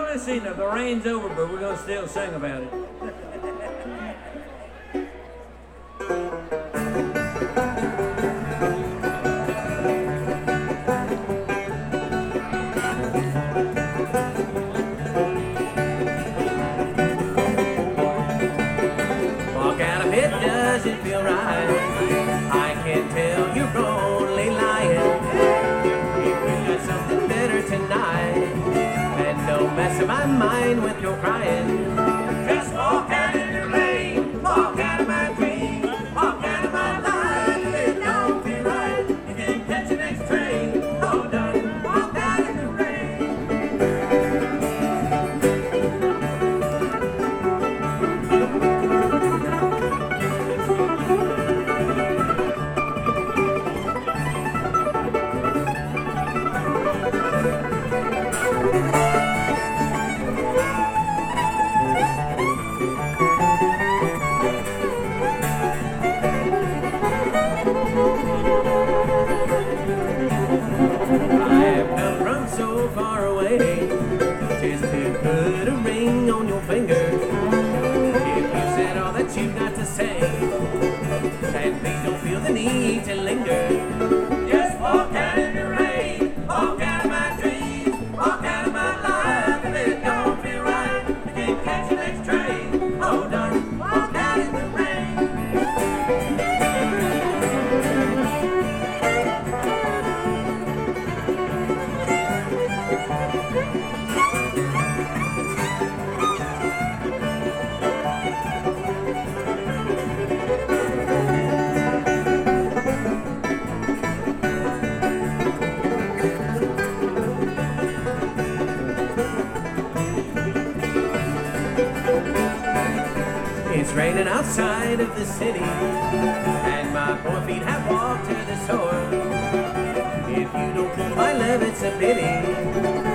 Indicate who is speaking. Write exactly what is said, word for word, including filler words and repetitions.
Speaker 1: listen, the rain's over, but we're gonna still sing about it.
Speaker 2: Walk out of it, does it feel right? I can tell you're only lying. If you got something better tonight, then don't mess up my mind with your crying. Just walk out in the rain, walk out of my dream, walk out of my life. If it don't feel right, you can catch the next train. Oh, darling, walk out in the rain. I have come from so far away just to put a ring on your finger. If you said all that you've got to say, then please don't feel the need to linger. Just walk out in the rain, walk out of my dreams, walk out of my life. If it don't feel right, you can't catch the next train. Oh, darling, walk out in the rain. It's raining outside of the city, and my poor feet have walked to the shore. If you don't feel my love, it's a pity.